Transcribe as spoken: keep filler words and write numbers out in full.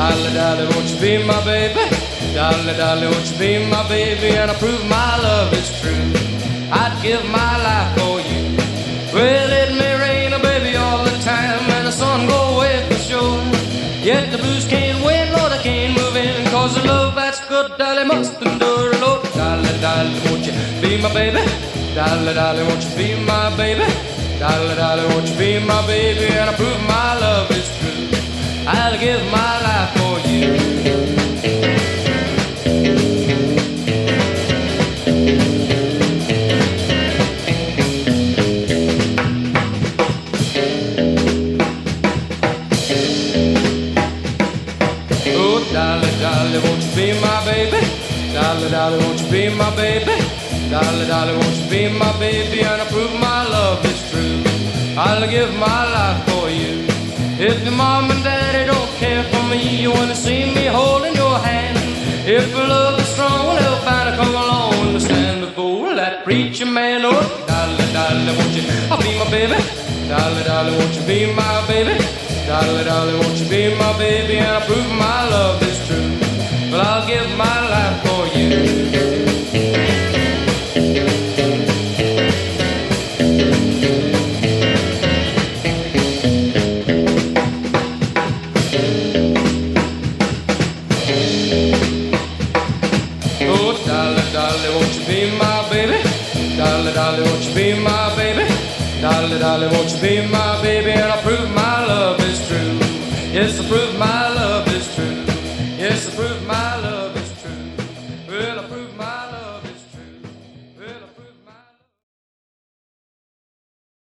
Dolly, dolly, won't you be my baby? Dolly, dolly, won't you be my baby? And I prove my love is true. I'd give my life for you. Well, it may rain, oh baby, all the time, and the sun go away for sure. Yet the blues can't win, Lord, I can't move in, cause the love that's good, Dolly, must endure. Lord, dolly, dolly, won't you be my baby? Dolly, dolly, won't you be my baby? Dolly, dolly, won't you be my baby? And I prove my love is true. I'll give my life for you. Dolly, dolly, won't you be my baby? Dolly, dolly, won't you be my baby? Dolly, dolly, won't you be my baby? And I prove my love is true. I'll give my life for you. If your mom and daddy don't care for me, you wanna see me holding your hand. If your love is strong, they'll find a come along to stand before that preacher man. Oh, dolly, dolly, won't you be my baby? Dolly, dolly, won't you be my baby? Dolly, dolly, won't you be my baby? And I prove my love is true. Well, I'll give my life for you. Oh, dolly, dolly, won't you be my baby? Dolly, dolly, won't you be my baby? Dolly, dolly, won't you be my